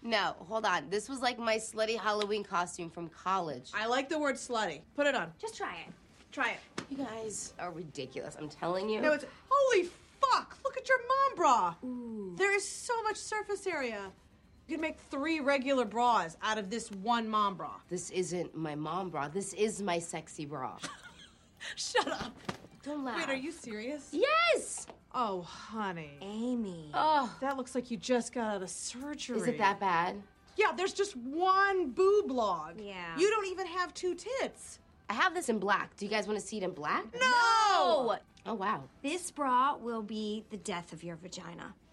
No, hold on. This was like my slutty Halloween costume from college. I like the word slutty. Put it on. Just try it. Try it. You guys are ridiculous, I'm telling you. No, it's... Holy fuck! Look at your mom bra! Ooh. There is so much surface area. You could make 3 regular bras out of this one mom bra. This isn't my mom bra. This is my sexy bra. Shut up. Don't laugh. Wait, are you serious? Yes! Oh, honey. Amy. Oh. That looks like you just got out of surgery. Is it that bad? Yeah, there's just one boob log. Yeah. You don't even have 2 tits. I have this in black. Do you guys want to see it in black? No! Oh, wow. This bra will be the death of your vagina.